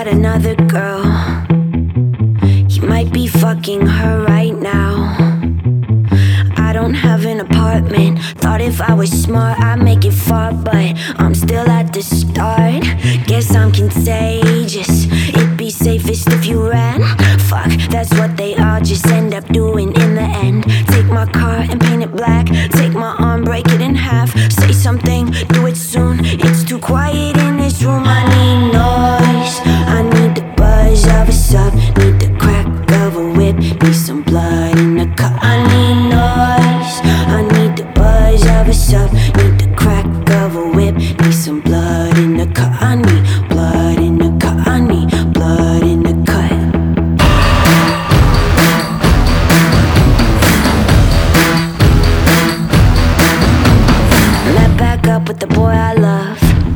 another girl. He might be fucking her right now. I don't have an apartment. Thought if I was smart I'd make it far, but I'm still at the start. Guess I'm contagious. It'd be safest if you ran. Fuck, that's what they all just end up doing in the end. Take my car and paint it black. Take my arm, break it in half. Say something, do it soon. It's too quiet in this room. I need noise. I need the buzz of a sub. Need the crack of a whip. Need some blood in the cup. I need noise. I need the buzz of a sub. Need the crack of a whip. Need some blood in the cup. I need blood in the cup. I need blood in the cut. Met back up with the boy I love.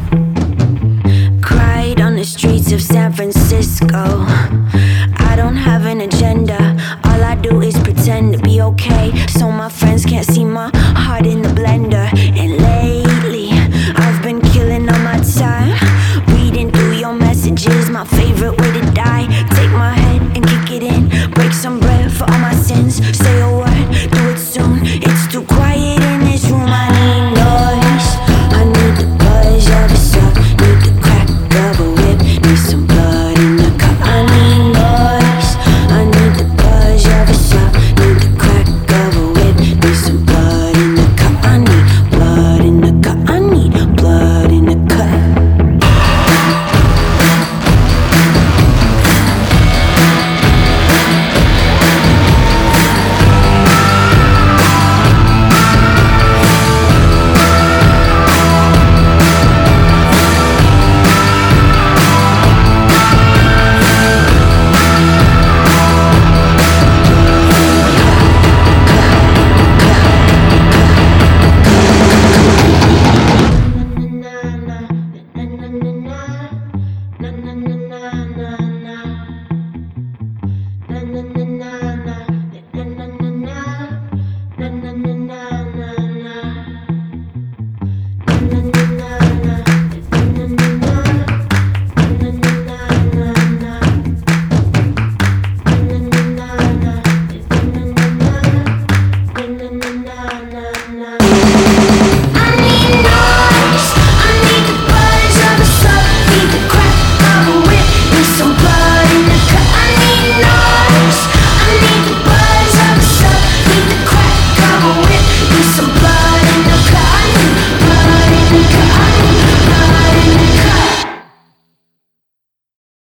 Cried on the streets of San Francisco. I don't have an agenda. All I do is pretend to be okay, so my friends can't see my heart in the blood.